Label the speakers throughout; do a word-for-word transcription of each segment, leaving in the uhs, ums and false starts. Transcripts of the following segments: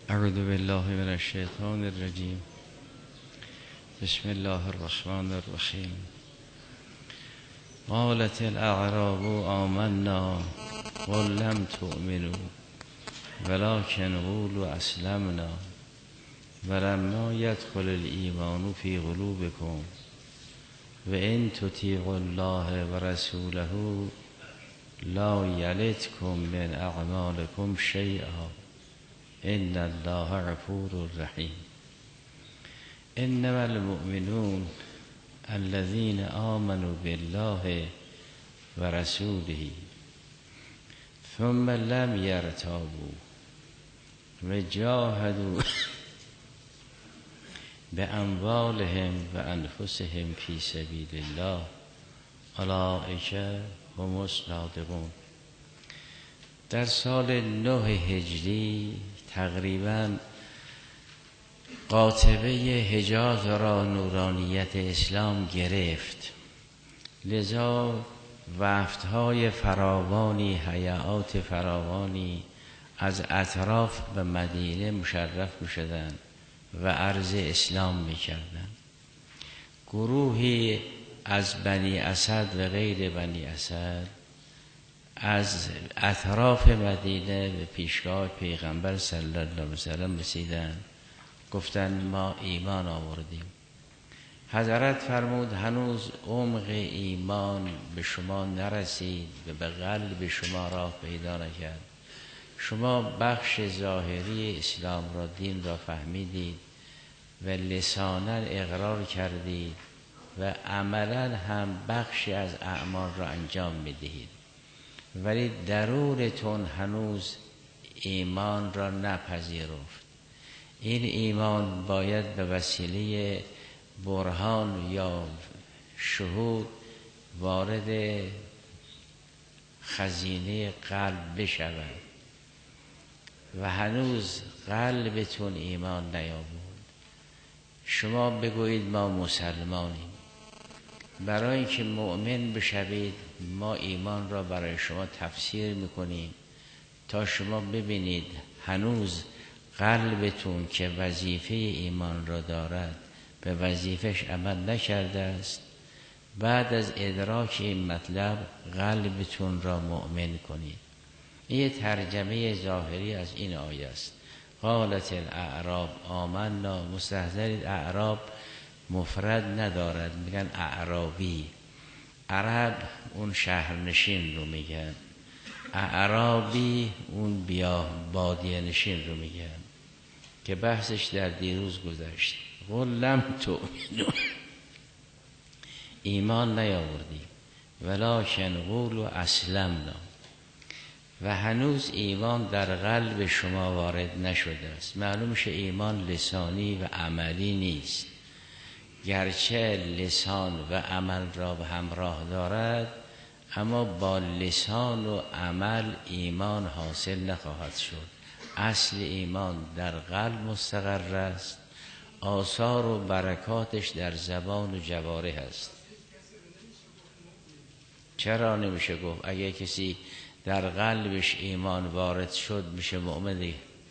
Speaker 1: اعوذ بالله من الشیطان الرجیم. بسم الله الرحمن الرحیم. قالت الاعراب آمنا قل لم تؤمنوا ولكن قولوا اسلمنا ولما يدخل الایمان فی قلوبكم وان تطیعوا الله ورسوله لا یلتکم من اعمالکم شیئا ان الله غفور رحیم. انما المؤمنون الذين آمنوا بالله ورسوله ثم لم يرتابوا وجاهدوا بأموالهم وأنفسهم في سبيل الله اولئک هم الصادقون. در سال نه هجری تقریباً قاطبه حجاز را نورانیت اسلام گرفت، لذا وفدهای فراوانی، هیئات فراوانی از اطراف به مدینه مشرف می شدند و عرض اسلام می کردند. گروهی از بنی اسد و غیر بنی اسد از اطراف مدینه به پیشگاه پیغمبر صلی الله علیه و سلم رسیدند، گفتند ما ایمان آوردیم. حضرت فرمود هنوز عمق ایمان به شما نرسید و به قلب شما راه پیدا نکرد. شما بخش ظاهری اسلام را، دین را فهمیدید و لسانا اقرار کردید و عملا هم بخشی از اعمال را انجام میدهید، ولی درونتون هنوز ایمان را نپذیرفت. این ایمان باید به وسیله برهان یا شهود وارد خزینه قلب بشود و هنوز قلبتون ایمان نیاورد. شما بگویید ما مسلمانیم. برای اینکه مؤمن بشوید ما ایمان را برای شما تفسیر میکنیم تا شما ببینید هنوز قلبتون که وظیفه ایمان را دارد به وظیفش عمل نکرده است. بعد از ادراک این مطلب قلبتون را مؤمن کنید. این ترجمه ظاهری از این آیه است. قالت الاعراب آمنا. مستحضرید اعراب مفرد ندارد، میگن اعرابی. عرب اون شهرنشین رو میگن، اعرابی اون بیا بادیه نشین رو میگن که بحثش در دیروز گذشت. قل لم تؤمنوا، ایمان نیاوردی، ولکن قولوا اسلمنا، و هنوز ایمان در قلب شما وارد نشده است. معلوم شه ایمان لسانی و عملی نیست، گرچه لسان و عمل را به همراه دارد، اما با لسان و عمل ایمان حاصل نخواهد شد. اصل ایمان در قلب مستقر است، آثار و برکاتش در زبان و جوارح است. چرا نمیشه گفت؟ اگه کسی در قلبش ایمان وارد شد میشه مؤمن.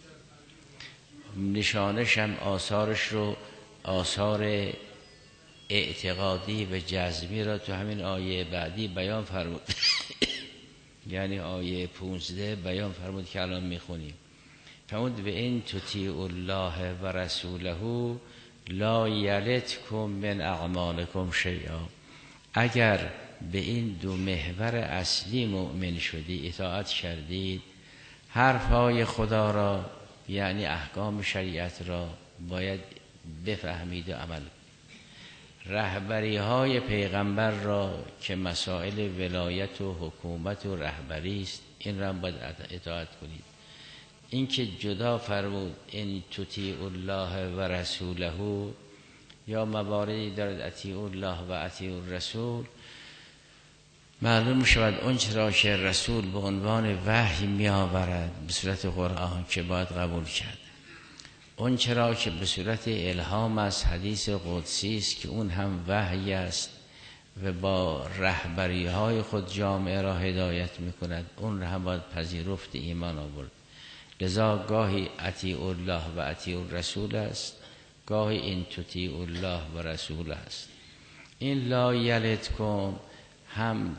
Speaker 1: نشانش هم آثارش رو، آثار اعتقادی و جزمی را تو همین آیه بعدی بیان فرمود. یعنی آیه پونزده بیان فرمود که الان میخونیم. فرمود و این تطیعوا الله و رسوله لا یلتکم من اعمالکم شیئا. اگر به این دو محور اصلی مؤمن شدی، اطاعت کردید، حرفهای خدا را یعنی احکام شریعت را باید بفهمید و عمل. رهبری های پیغمبر را که مسائل ولایت و حکومت و رهبری است، این را باید اطاعت کنید. این که جدا فرمود این تطیعوا الله و رسوله، یا مواردی دارد اطیعوا الله و اطیعوا الرسول، معلوم شود اون چرا که رسول به عنوان وحی می آورد به صورت قرآن که باید قبول کرد، اون چرا که به صورت الهام از حدیث قدسی است که اون هم وحی است و با رهبری های خود جامعه را هدایت می کند، اون را هم باید پذیرفت ایمان آورد. لذا گاهی اطیع الله و اطیع الرسول است، گاهی این تطیع الله و رسول است. این لا یلدکم هم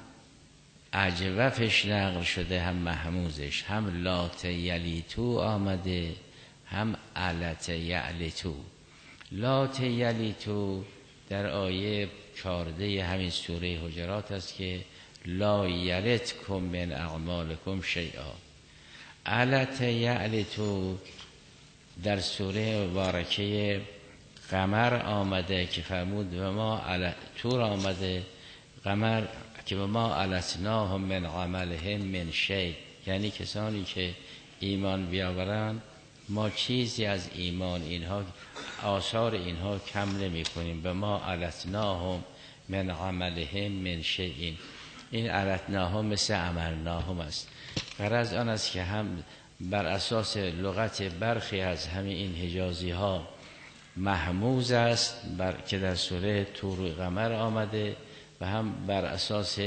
Speaker 1: اجوفش نقل شده هم محموزش، هم لات یلیتو آمده هم علت یعلتو. لات یلیتو در آیه چارده همین سوره حجرات است که لا یلدکم من اعمالکم شیئا. علت یعلتو در سوره مبارکه قمر آمده که فرمود و ما تور آمده قمر که و ما علتناهم من عملهم من شیء، یعنی کسانی که ایمان بیاورند ما چیزی از ایمان اینها آثار اینها کم نمی کنیم. به ما علتناهم من عملهم من شیء، این علتناهم مثل عملناهم است. غرض آن است که هم بر اساس لغت برخی از همین این حجازی ها محموز است بر که در سوره طور قمر آمده و هم بر اساس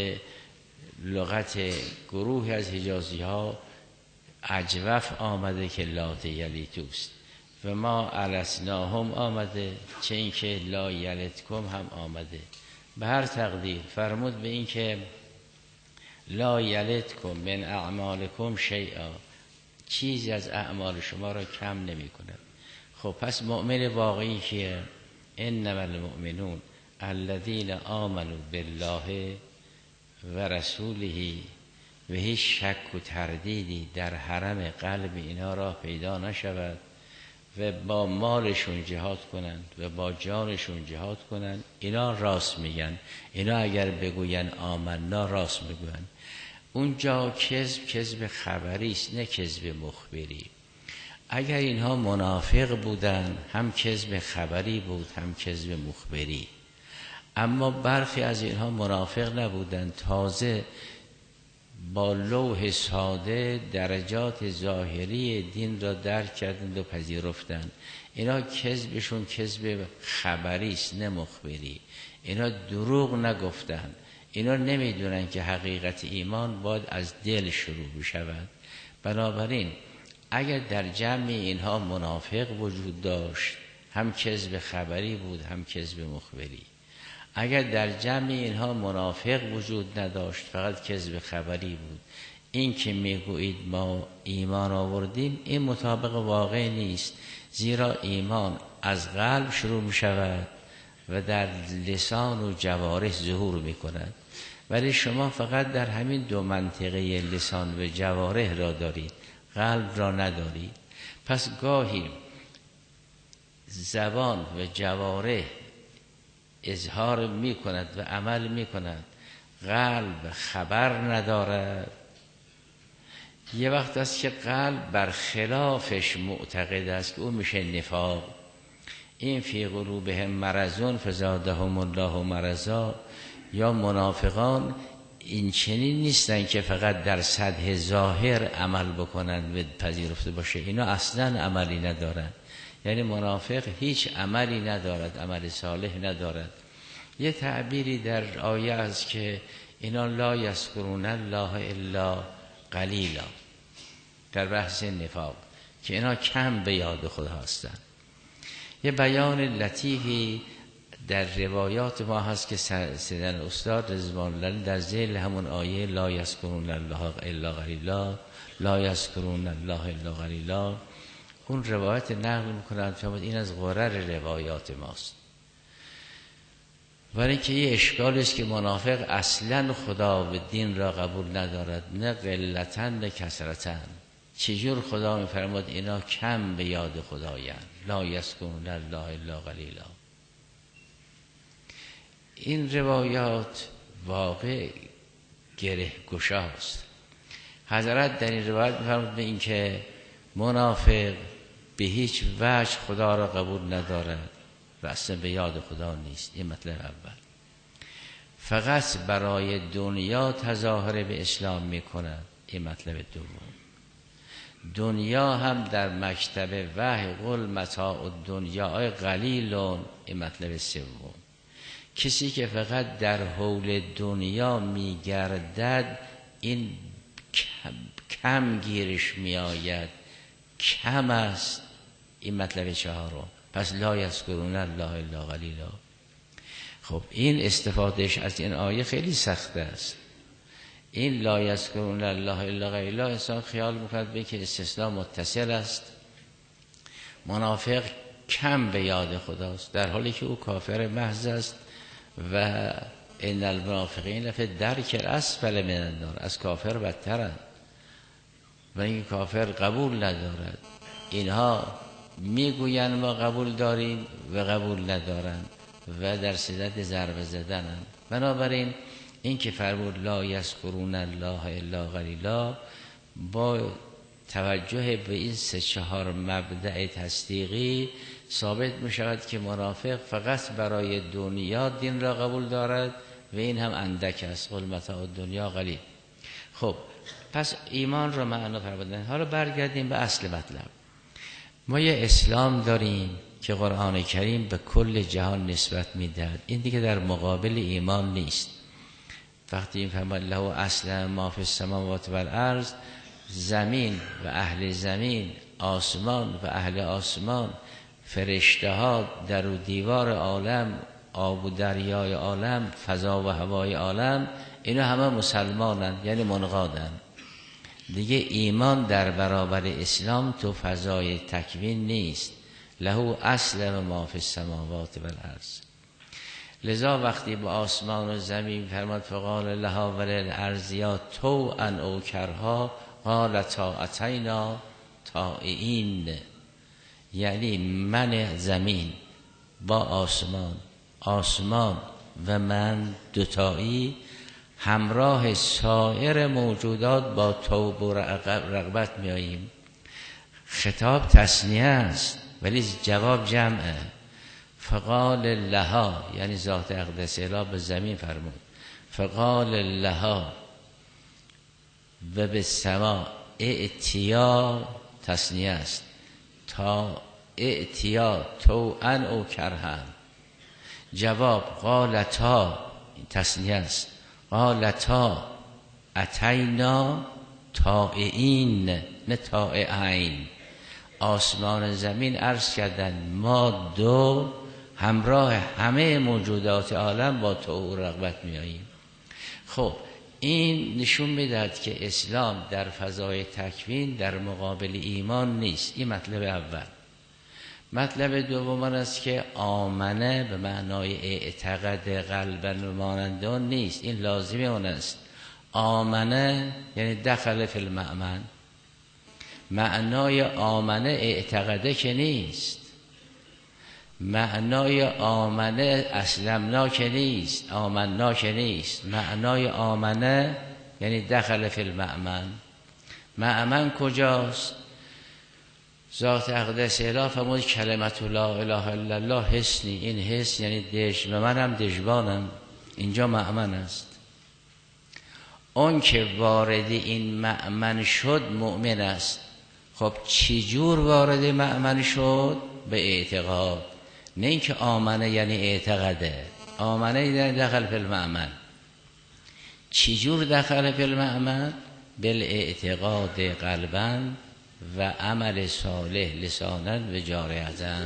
Speaker 1: لغت گروه از حجازی ها اجوف آمده که لات یلیتوست و ما علسناهم آمده، چه این که لا یلدکم هم آمده. به هر تقدیر فرمود به این که لا یلدکم من اعمالکم شیئا، چیزی از اعمال شما را کم نمی کند. خب پس مؤمن واقعی که انما المؤمنون الذین آمنوا بالله و رسوله و هیچ شک و تردیدی در حرم قلب اینا را پیدا نشود و با مالشون جهاد کنند و با جانشون جهاد کنند، اینا راست میگن. اینا اگر بگوین آمنا راست میگن. اونجا کذب کذب خبری است نه کذب مخبری. اگر اینها منافق بودن هم کذب خبری بود هم کذب مخبری، اما برخی از اینها منافق نبودن، تازه با لوح ساده درجات ظاهری دین را درک کردند و پذیرفتند. اینا کذبشون کذب خبری است نه مخبری. اینا دروغ نگفتند. اینا نمیدونن که حقیقت ایمان باید از دل شروع بشود. بنابراین اگر در جمع اینها منافق وجود داشت، هم کذب خبری بود هم کذب مخبری. اگر در جمع اینها منافق وجود نداشت، فقط کذب خبری بود. این که میگویید ما ایمان آوردیم، این مطابق واقع نیست، زیرا ایمان از قلب شروع می شود و در لسان و جوارح ظهور می کند. ولی شما فقط در همین دو منطقه لسان و جوارح را دارید، قلب را ندارید. پس گاهی زبان و جوارح اظهار می کند و عمل می کند، قلب خبر ندارد. یه وقت است که قلب بر خلافش معتقد است که او میشه نفاق. این فی قلوبهم مرضون فزادهم الله مرضا. یا منافقان این چنین نیستن که فقط در سطح ظاهر عمل بکنند و پذیرفته باشه، اینا اصلا عملی ندارند. یعنی منافق هیچ عملی ندارد، عمل صالح ندارد. یه تعبیری در آیه است که اینا لا یذکرون الله الا قلیلا، در بحث نفاق، که اینا کم به یاد خدا هستند. یه بیان لطیفی در روایات ما هست که سیدنا استاد رضوان الله در ذیل همون آیه لا یذکرون الله الا قلیلا، لا یذکرون الله الا قلیلا، اون روایت نقل میکنند فرمود این از غرر روایات ماست. ولی که یه اشکال است که منافق اصلا خدا و دین را قبول ندارد، نه قلتن نه کثرتن. چجور خدا میفرماد اینا کم به یاد خدایند، لا یذکرون الله الا قلیلا. این روایات واقع گره گشاست. حضرت در این روایت میفرماد به این که منافق به هیچ وجه خدا را قبول ندارد و اصلا به یاد خدا نیست. این مطلب اول. فقط برای دنیا تظاهر به اسلام میکند. این مطلب دوم. دنیا هم در مکتب وحی قل متاع الدنیا قلیلون. این مطلب سوم. کسی که فقط در حول دنیا میگردد این کم گیرش میآید کم است این مطلب چهارم. پس لا یذکرون الله الا قلیلا. خب این استفادهش از این آیه خیلی سخت است. این لا یذکرون الله الا قلیلا انسان خیال میکند به که استثناء متصل است، منافق کم به یاد خداست، در حالی که او کافر محض است و ان المنافقین لفی الدرک الاسفل من النار، از کافر بدترند و این کافر قبول ندارد. اینها میگویند ما قبول داریم و قبول ندارند و در صدد ضربه زدنند. بنابراین این که فرمود لا یذکرون الله الا قلیلا با توجه به این سه چهار مبدأ تصدیقی ثابت می شود که منافق فقط برای دنیا دین را قبول دارد و این هم اندک است. قل متاع الدنیا قلیل. خب پس ایمان را معنا فرمودن. حالا برگردیم به اصل مطلب. ما یه اسلام داریم که قرآن کریم به کل جهان نسبت میدهد. این دیگه در مقابل ایمان نیست. وقتی این فرمان له اصلا ما فی السماوات و الارض، زمین و اهل زمین، آسمان و اهل آسمان، فرشته ها، در و دیوار عالم، آب و دریای عالم، فضا و هوای عالم، اینا همه مسلمانند، یعنی منقادند. دیگه ایمان در برابر اسلام تو فضای تکوین نیست. له اصل ما فی السماوات و الارض. لذا وقتی با آسمان و زمین فرماد فقال لها وللارض یا طوعا او کرها قالتا اتینا طائعین، یعنی من زمین با آسمان، آسمان و من دوتایی همراه سایر موجودات با توبه و رغبت میاییم. خطاب تثنیه است ولی جواب جمعه. فقال لها یعنی ذات اقدس اله به زمین فرمود، فقال لها و به سما ائتیا تثنیه است، تا ائتیا طوعا او کرها. جواب قالتا تثنیه است، قالتا اتینا طائعین نه طائعین. آسمان زمین عرض کردن ما دو همراه همه موجودات عالم با تو رغبت میاییم. خب این نشون میدهد که اسلام در فضای تکوین در مقابل ایمان نیست. این مطلب اول. مطلب دوم است که آمنه به معنای اعتقاد قلبا و مانند آن نیست. این لازم اون است. آمنه یعنی دخل فی المأمن. معنای آمنه اعتقاده که نیست. معنای آمنه اسلمنا که نیست، آمنا که نیست. معنای آمنه یعنی دخل فی المأمن. مأمن کجاست؟ ذات اقدس اله فرمود کلمت لا اله الا الله حسنی. این حس یعنی دژ و منم دژبانم، اینجا مأمن است. اون که وارد این مأمن شد مؤمن است. خب چی جور وارد مأمن شد؟ به اعتقاد. نه اینکه آمنه یعنی اعتقاده. آمنه یعنی دخل فی المأمن. چی جور دخل فی المأمن؟ بالاعتقاد قلبا و عمل صالح لسانا و جارحة.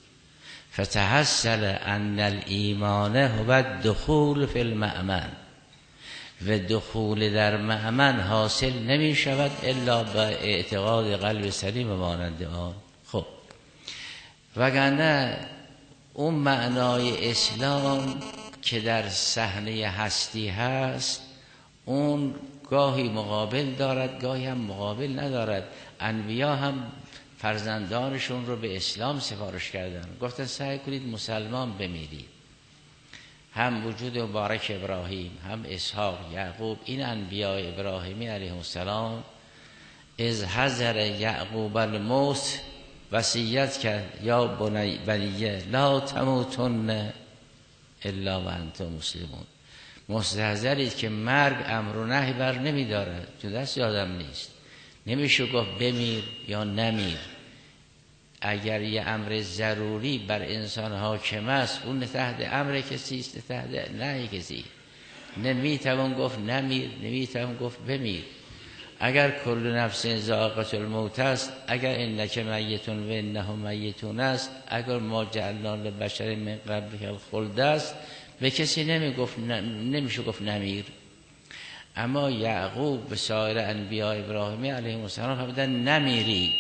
Speaker 1: فتحصل ان الایمان هو الدخول فی المأمن. و دخول در مأمن حاصل نمی شود الا به اعتقاد قلب سلیم و مانند آن. خب وگرنه اون معنای اسلام که در صحنه هستی هست اون گاهی مقابل دارد گاهی هم مقابل ندارد. انبیا هم فرزندانشون رو به اسلام سفارش کردن، گفتن سعی کنید مسلمان بمیرید. هم وجود مبارک ابراهیم، هم اسحاق، یعقوب، این انبیاء ابراهیمی علیه السلام از حضر یعقوب الموت وصیت کرد یا بنی بنیه لا تموتن الا و انتم مسلمون. مستحضرید که مرگ امر و نهی بر نمی دارد، تو دست آدم نیست. نمیشه گفت بمیر یا نمیر. اگر یه امر ضروری بر انسان حاکم است اون تحت امر کسی است، تحت نهی کسی. نمیتوان گفت نمیر، نمیتوان گفت بمیر. اگر کل نفس ذائقة الموت است، اگر انک میتون و انهم میتون است، اگر ما جعلنا لبشر من قبلک الخلد است، به کسی نمی گفت نمیشه گفت نمیر. اما یعقوب به سایر انبیاء ابراهیمی علیهم السلام فرمودن نمیرید.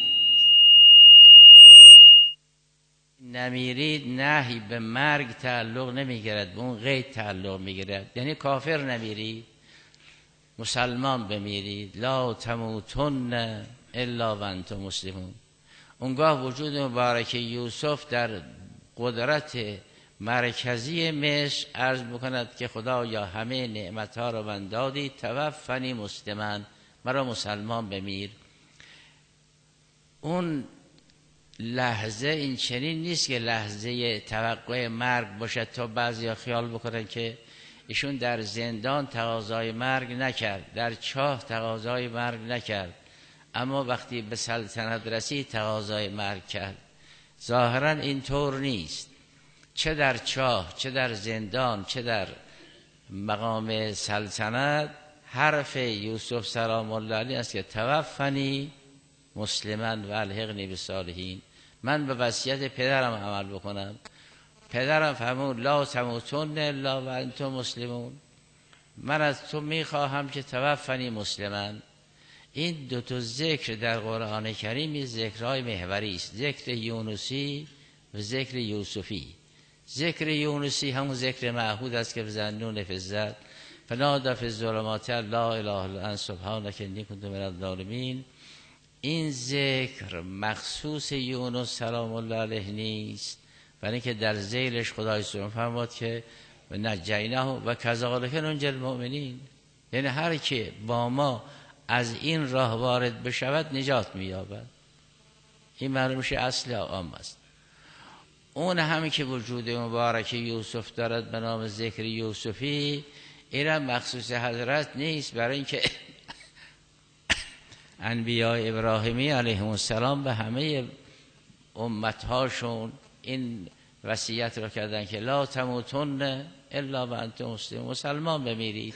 Speaker 1: نمیرید نهی به مرگ تعلق نمیگیرد، به اون قید تعلق میگیرد. یعنی کافر نمیرید، مسلمان بمیرید. لا تموتن الا و انتم مسلمون. اونگاه وجود مبارک یوسف در قدرت مرکزی مصر عرض بکند که خدایا همه نعمتها را من دادی، توفنی مسلمان، مرا مسلمان بمیر. اون لحظه این چنین نیست که لحظه توقع مرگ باشد تا بعضیا خیال بکنن که ایشون در زندان تقاضای مرگ نکرد، در چاه تقاضای مرگ نکرد، اما وقتی به سلطنت رسید تقاضای مرگ کرد. ظاهرا این طور نیست. چه در چاه، چه در زندان، چه در مقام سلطنت، حرف یوسف سلام الله علیه است که توفنی مسلماً و الحقنی بالصالحین. من به وصیت پدرم عمل بکنم. پدرم فرمود لا تموتن الا و انتم مسلمون. من از تو میخواهم که توفنی مسلماً. این دو تا ذکر در قرآن کریم ذکرهای محوری است، ذکر یونسی و ذکر یوسفی. ذکر یونسی همون ذکر معهود است که بزنون فزد فنادى فی الظلمات لا اله الا انت سبحانک انی کنت من الظالمین. این ذکر مخصوص یونس سلام الله علیه نیست، برای اینکه در ذیلش خدای سبحانه فرمود که نجیناه و کذالک ننجی المؤمنین. یعنی هر که با ما از این راه وارد بشود نجات می‌یابد. این معلوم میشه اصل عام است. اون همین که وجود مبارک یوسف دارد به نام ذکر یوسفی، اینم مخصوص حضرت نیست، برای اینکه انبیاء ابراهیمی علیهم السلام به همه امتهاشون این وصیت را کردن که لا تموتن الا و انتم مسلمون، مسلمان بمیرید.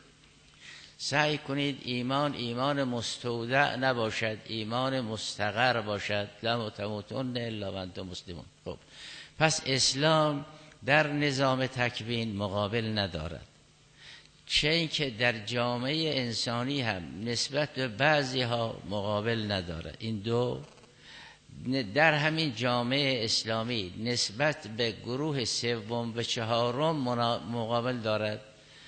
Speaker 1: سعی کنید ایمان ایمان مستودع نباشد، ایمان مستقر باشد. لا تموتن الا و انتم مسلمون. خب پس اسلام در نظام تکوین مقابل ندارد، چه اینکه در جامعه انسانی هم نسبت به بعضی ها مقابل ندارد. این دو در همین جامعه اسلامی نسبت به گروه سوم و چهارم مقابل دارد.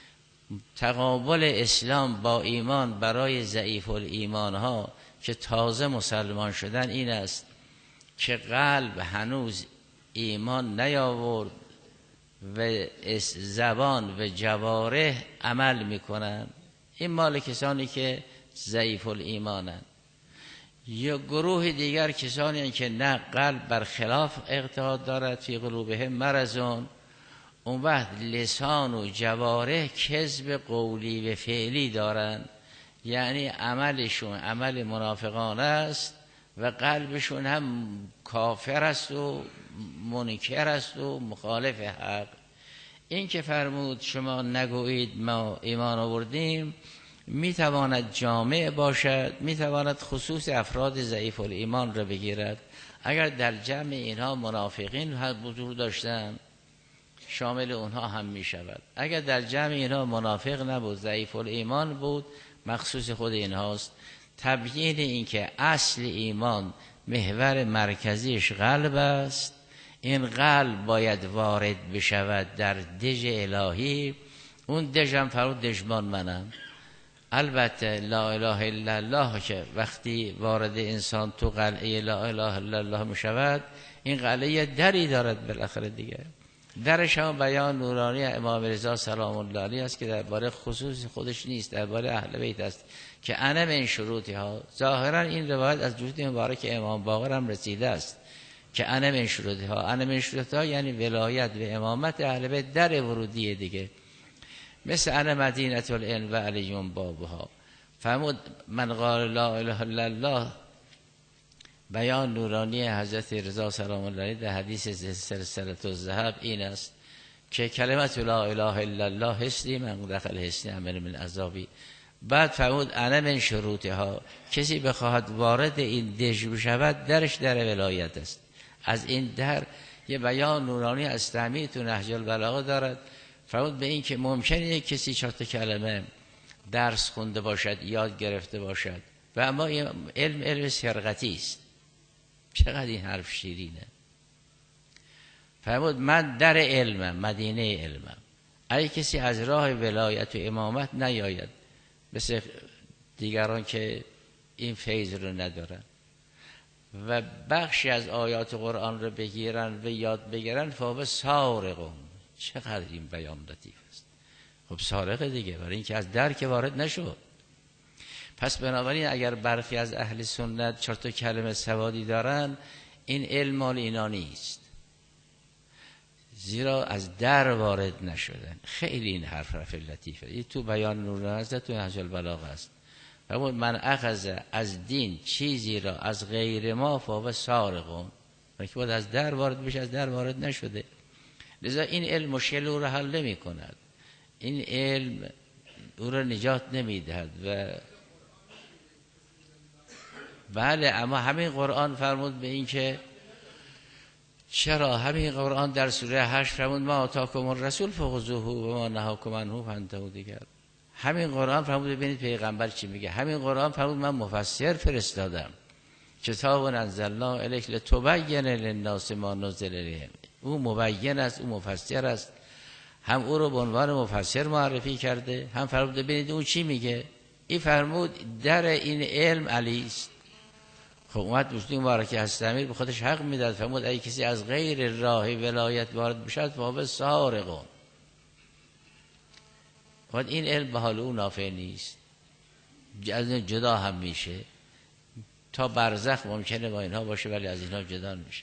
Speaker 1: تقابل اسلام با ایمان برای ضعیف الایمان ها که تازه مسلمان شدن این است که قلب هنوز ایمان نیاورد و زبان و جوارح عمل میکنن. این مال کسانی که ضعیف الایمانند. یا گروه دیگر کسانی هستند که نه، قلب برخلاف اعتقاد دارد، فی قلوبهم مرضون. اون وقت لسان و جوارح کذب قولی و فعلی دارند، یعنی عملشون عمل منافقانه است و قلبشون هم کافر است و منکر است و مخالف حق. این که فرمود شما نگویید ما ایمان آوردیم، میتواند جامع باشد، میتواند خصوص افراد ضعیف الایمان را بگیرد. اگر در جمع اینها منافقین حضور داشتن شامل اونها هم میشود. اگر در جمع اینها منافق نبود، ضعیف الایمان بود، مخصوص خود اینهاست. تبیین این که اصل ایمان محور مرکزیش قلب است، این قلب باید وارد بشود در دژ الهی. اون دژم فرود دژمان منم. البته لا اله الا الله که وقتی وارد انسان تو قلعه لا اله الا الله میشود، این قلعه دری دارد بالاخره دیگه. درش هم بیان نورانی امام رضا سلام الله علیه است که درباره خصوص خودش نیست، درباره اهل بیت است که انا من شروطی ها. ظاهرا این روایت از جهود مبارک امام باقر هم رسیده است که انا من شروطی ها. انا من شروطی ها یعنی ولایت و امامت اهل بیت در ورودیه دیگه. مثل انا مدینه العلم و علیون بابها. فرمود من قال لا اله الا الله، بیان نورانی حضرت رضا سلام الله علیه در حدیث سلسله الذهب این است که کلمت لا اله الا الله حسنی من دخل حسنی عمل من عذابی. بعد فرمود انا من شروطها، کسی بخواهد وارد این دژ بشود درش در ولایت است. از این در یه بیان نورانی از تعمید تو نهج البلاغه دارد. فرمود به این که ممکنه کسی چهار تا کلمه درس خونده باشد، یاد گرفته باشد و اما این علم علم سرقتی است. چقدر این حرف شیرینه. فرمود من در علمم، مدینه علمم. اگه کسی از راه ولایت و امامت نیاید، مثل دیگران که این فیض رو ندارن و بخشی از آیات قرآن رو بگیرن و یاد بگیرن، فهو سارقون. چقدر این بیان لطیف است. خب سارقه دیگه، برای اینکه از در که وارد نشد. پس بنابراین اگر برخی از اهل سنت چهار تا کلمه سوادی دارن، این علم مال اینا نیست، زیرا از در وارد نشدن. خیلی این حرف حرف لطیفه. این تو بیان نور حضرت تو نهج البلاغه است. فرمود من اخذ از دین چیزی را از غیر ما فهو سارقون. که باید از در وارد بشه، از در وارد نشده. لذا این علم مشکل او را حل نمی کند، این علم او را نجات نمی دهد. و بله، اما همین قرآن فرمود به این که چرا همین قرآن در سوره هشت فرمود ما آتاکم الرسول فخذوه و ما نهاکم عنه فانتهوا. دیگر همین قرآن فرمود ببینید پیغمبر چی میگه. همین قرآن فرمود من مفسر فرستادم، کتاب انزلنا الیک لتبین للناس ما نزل الیهم. او مبین است، او مفسر است. هم او رو به عنوان مفسر معرفی کرده، هم فرمود ببینید او چی میگه. این فرمود در این علم علی است. خب اومد مسلم مبارکه هستمیر به خودش حق میداد. فرمود اگه کسی از غیر راه ولایت وارد بشد فهو سارقون. خب این علم به حال او نافع نیست، از این جدا هم میشه. تا برزخ ممکنه با اینها باشه ولی از اینها جدا میشه.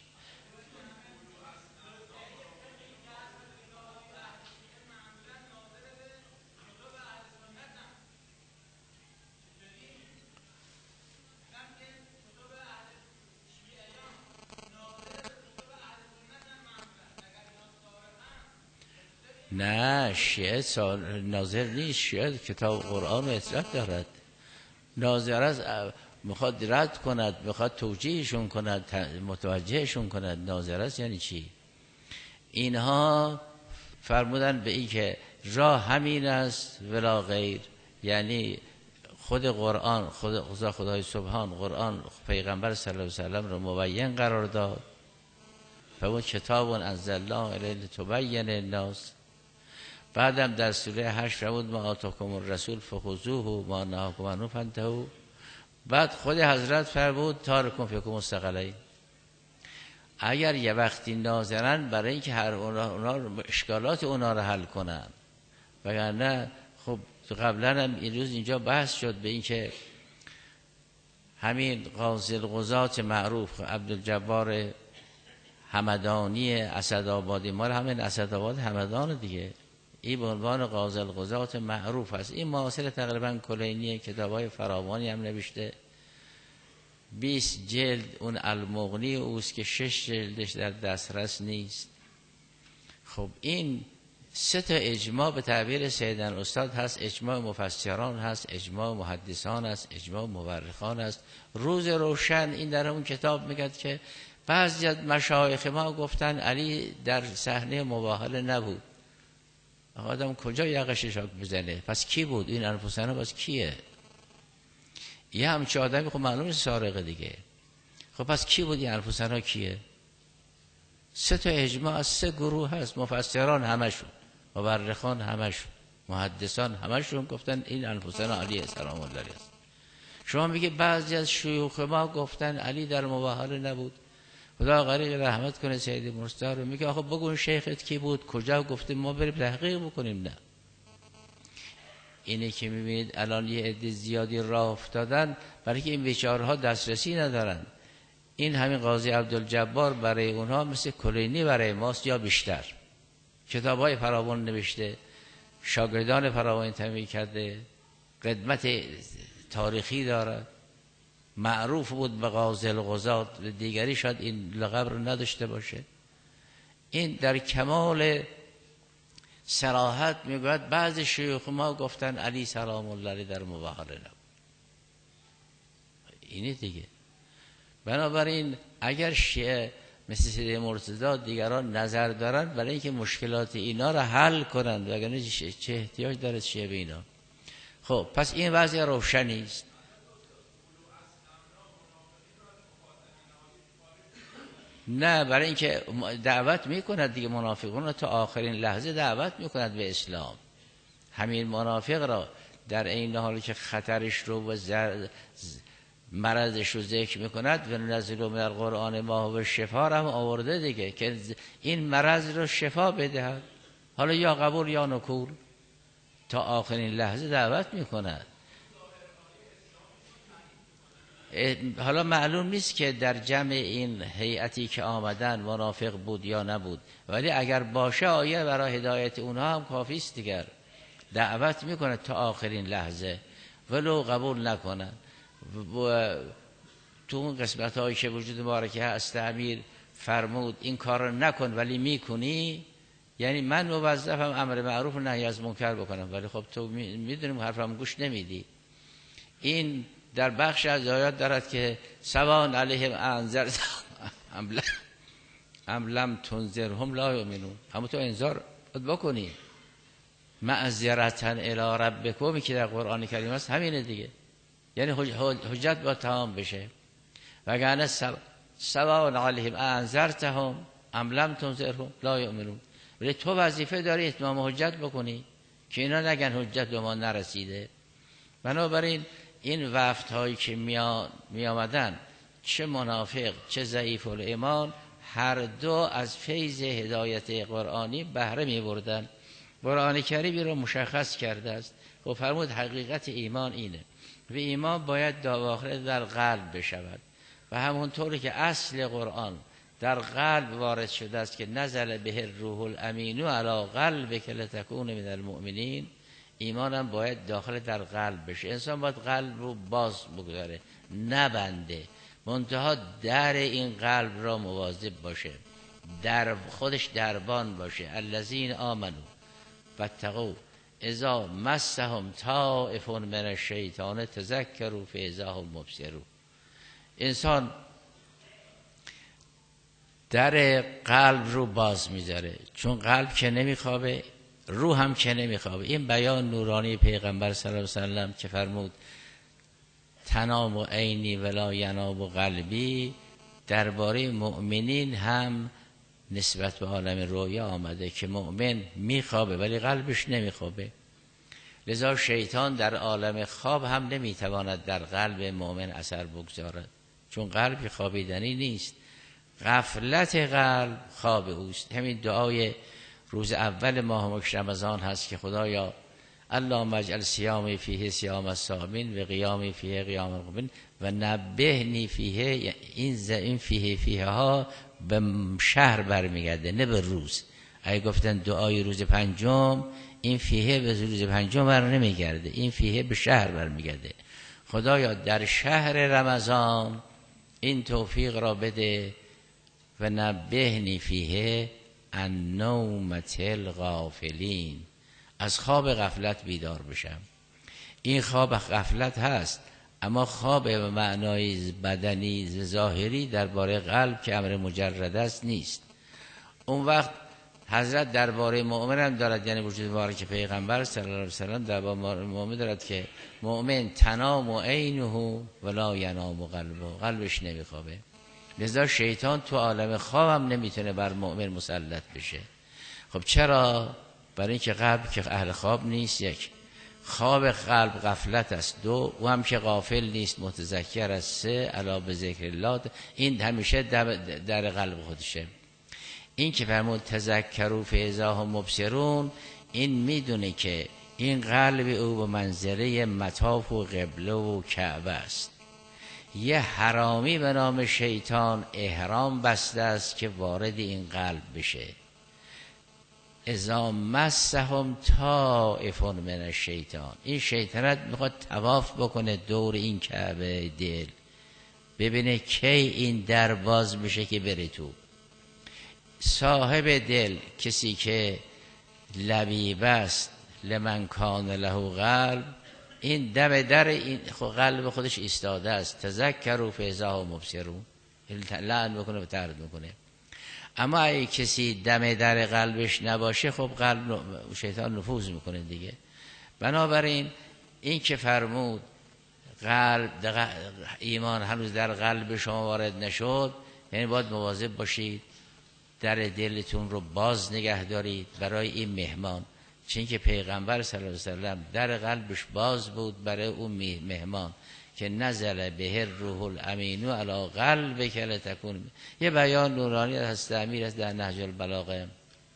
Speaker 1: نه، شیعه ناظر نیست. شیعه کتاب قرآن و اطلاع دارد. ناظر است، میخواد رد کند، میخواد توجیهشون کند، متوجهشون کند. ناظر است یعنی چی؟ اینها فرمودن به این که راه همین است ولا غیر. یعنی خود قرآن، خود خدا خدای سبحان قرآن پیغمبر صلی الله علیه و سلم رو مبین قرار داد. فرمود کتاب انزلنا الیک لتبین للناس. بعدم در سوره هشت فرمود ما آتاکم الرسول فخذوه و ما نهاکم عنه فانتهوا. بعد خود حضرت فرمود تارکم فیکم مستقلین. اگر یه وقتی ناظرن برای اینکه هر اونا, اونا اشکالات اونا رو حل کنن، وگرنه خب قبلا هم این روز اینجا بحث شد به اینکه همین قاضی القضات معروف عبدالجبار همدانی اسدآبادی، مال همین اسدآباد همدان دیگه، این به عنوان قاضی القضات معروف است. این معاصر تقریبا کلینی، کتابای فراوانی هم نوشته. بیست جلد اون المغنی اوست که شش جلدش در دسترس نیست. خب این سه تا اجماع به تعبیر سیدن استاد هست. اجماع مفسران هست، اجماع محدثان هست، اجماع مورخان هست. روز روشن این در اون کتاب میگه که بعضی از مشایخ ما گفتن علی در صحنه مباهله نبود. آدم کجا یقش شاک بزنه؟ پس کی بود این انفسنا؟ پس کیه؟ یه همچه آدمی خب معلومه سارقه دیگه. خب پس کی بود این انفسنا کیه؟ سه تا اجماع از سه گروه هست. مفسران همشون، مورخان همشون، محدثان همشون گفتن این انفسنا علی سلام الله علیه است. شما میگه بعضی از شیوخ ما گفتن علی در مباهله نبود. خدا غریق رحمت کنه سید مرتضی رو. میگه آخه بگو شیخت کی بود، کجا گفته، ما بریم تحقیق بکنیم. نه، اینه که میبینید الان یه عده زیادی راه افتادن برای که این بیچاره‌ها دسترسی ندارن. این همین قاضی عبدالجبار برای اونها مثل کلینی برای ماست یا بیشتر. کتاب‌های فراوان نوشته، شاگردان فراوان تنبیه کرده، قدمت تاریخی داره، معروف بود به قاضی القضات. دیگری شاید این لقب رو نداشته باشه. این در کمال صراحت میگوید بعض شیوخ ما گفتن علی سلام الله علیه در مباهله نبود. اینه دیگه. بنابراین اگر شیعه مثل سید مرتضی دیگران نظر دارن برای اینکه مشکلات اینا را حل کنند، وگرنه چه احتیاج داره شیعه به اینا؟ خب پس این وضع روشنی است. نه، برای اینکه دعوت میکند دیگه، منافقون را تا آخرین لحظه دعوت میکند به اسلام. همین منافق را در این حالی که خطرش رو و زر... مرضش رو ذکر میکند و نزل من القرآن ما و شفا هم آورده دیگه که این مرض رو شفا بدهد، حالا یا قبول یا نکول، تا آخرین لحظه دعوت میکند. حالا معلوم نیست که در جمع این هیئتی که آمدن منافق بود یا نبود، ولی اگر باشه آیه برای هدایت اونها هم کافی است دیگر. دعوت میکنه تا آخرین لحظه ولو قبول نکنن. و تو اون قسمت هایی که وجود مبارکه هست امیر فرمود این کار رو نکن ولی میکنی، یعنی من موظفم امر معروف و نهی از منکر بکنم، ولی خب تو میدونیم حرفم گوش نمیدی. این در بخش از آیات دارد که سواء علیهم انذرتهم ام لم تنذرهم لا یؤمنون. همون تو انذار بکنی معذرتا الی ربکم که در قرآن کریم است، همینه دیگه. یعنی حجت با تمام بشه. وگرنه سواء علیهم انذرتهم ام لم تنذرهم لا یؤمنون. ولی تو وظیفه داری اتمام حجت بکنی که اینا نگن حجت به ما نرسیده. بنابراین این وفد هایی که می آمدن، چه منافق چه ضعیف الایمان، هر دو از فیض هدایت قرآنی بهره می بردن. قرآن کریم رو مشخص کرده است و فرمود حقیقت ایمان اینه و ایمان باید داخل در قلب بشود و همونطوری که اصل قرآن در قلب وارد شده است که نزل به الروح الامین علی قلبک لتکون من المؤمنین، ایمان هم باید داخل در قلب بشه. انسان باید قلب رو باز بگذاره، نبنده، منتها در این قلب را مواظب باشه، در خودش دربان باشه. الذین آمنوا واتقوا اذا مسهم طائف من الشیطان تذکروا فاذا هم مبصرون. انسان در قلب رو باز میذاره، چون قلب که نمیخوابه روح هم که نمیخوابه. این بیان نورانی پیغمبر صلی الله علیه و سلم که فرمود تنام و عینی ولا ینام و قلبی، درباره مؤمنین هم نسبت به عالم رویا آمده که مؤمن میخوابه ولی قلبش نمیخوابه. لذا شیطان در عالم خواب هم نمیتواند در قلب مؤمن اثر بگذارد، چون قلب خوابیدنی نیست. غفلت قلب خواب اوست. همین دعای روز اول ماه مبارک رمضان هست که خدایا اللهم اجعل صیامی فیه صیام الصائمین و قیامی فیه قیام القانتین و نبهنی فیه. این این فیه فیه ها به شهر برمیگرده نه به روز. اگه گفتن دعای روز پنجم، این فیه به روز پنجم بر نمیگرده، این فیه به شهر برمیگرده. خدایا در شهر رمضان این توفیق را بده و نبهنی فیه ان نومة الغافلین، از خواب غفلت بیدار بشم. این خواب غفلت هست، اما خواب به معنای بدنی ظاهری درباره قلب که امر مجرد است نیست. اون وقت حضرت درباره مؤمن هم دارد، یعنی وجود مبارک پیغمبر صلی الله علیه و سلم درباره مؤمن دارد که مؤمن تنام و عینه ولا ینام قلبه، قلبش نمیخوابه. لذا شیطان تو عالم خواب هم نمیتونه بر مؤمن مسلط بشه. خب چرا؟ برای اینکه قلب که اهل خواب نیست، یک خواب قلب غفلت است، دو او هم که غافل نیست متذکر است، سه علا به ذکر الله، این همیشه در, در قلب خودشه. این که فرمود تذکروا فاذا هم مبصرون، این میدونه که این قلب او به منزله مطاف و قبله و کعبه است. یه حرامی به نام شیطان احرام بسته است که وارد این قلب بشه. اذا مسهم طائف من الشیطان، این شیطنت میخواد طواف بکنه دور این کعبه دل، ببینه کی این در باز میشه که بره تو. صاحب دل، کسی که لبیب است لمن کان له قلب، این دم در این قلب خودش ایستاده است. تذکروا فاذا هم مبصرون، لعن بکنه و طرد میکنه. اما اگه کسی دم در قلبش نباشه خب قلب شیطان نفوذ میکنه دیگه. بنابراین این که فرمود قلب ایمان هنوز در قلب شما وارد نشد، یعنی باید مواظب باشید در دلتون رو باز نگه دارید برای این مهمان. چون که پیغمبر صلی الله علیه و سلم در قلبش باز بود برای اون مهمان که نزل به الروح الامین علی قلبک لتکون. یه بیان نورانی از امیر است در نهج البلاغه.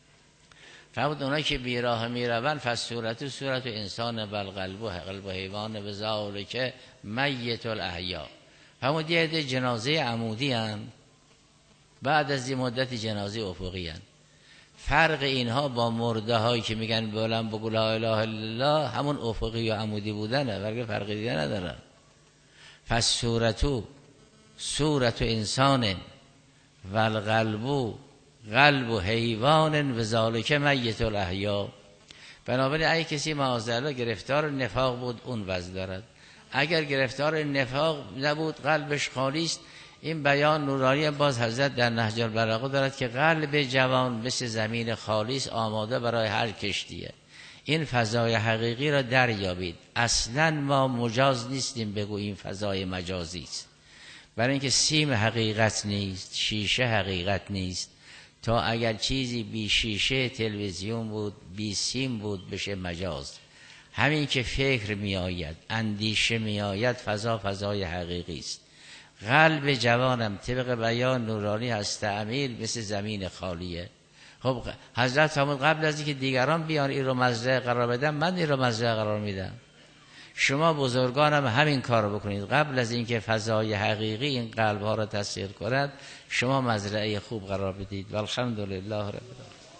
Speaker 1: فرمود اونایی که بیراه میروند فصورت صورت انسان بل قلب و قلب حیوان و ذالک میت الاحیا. فرمود یه عده جنازه عمودی ان، بعد از این مدت جنازه افقی ان. فرق اینها با مرده هایی که میگن بلند بگو لا اله الا الله همون افقی و عمودی بودنه، ولی فرق دیگه ندارن. فصورتو صورت انسان و القلب قلب حیوان و ذالک میت الاحیا. بنابراین اگه کسی معاذالله گرفتار نفاق بود اون وضع دارد، اگر گرفتار نفاق نبود قلبش خالی است. این بیان نورانی باز حضرت در نهج البلاغه دارد که قلب جوان مثل زمین خالی است، آماده برای هر کشتیه. این فضای حقیقی را دریابید. اصلا ما مجاز نیستیم بگو این فضای مجازی است، برای اینکه سیم حقیقت نیست، شیشه حقیقت نیست. تا اگر چیزی بی شیشه تلویزیون بود، بی سیم بود، بشه مجاز. همین که فکر می آید، اندیشه می آید، فضا فضای حقیقی است. قلب جوانم طبق بیان نورانی هست تعمیر مثل زمین خالیه. خب حضرت فرمود قبل از اینکه دیگران بیان این رو مزرعه قرار بدن، من این رو مزرعه قرار میدم. شما بزرگانم همین کار رو بکنید. قبل از اینکه فضای حقیقی این قلب ها رو تسخیر کند، شما مزرعه خوب قرار بدید. والحمدلله رب العالمین.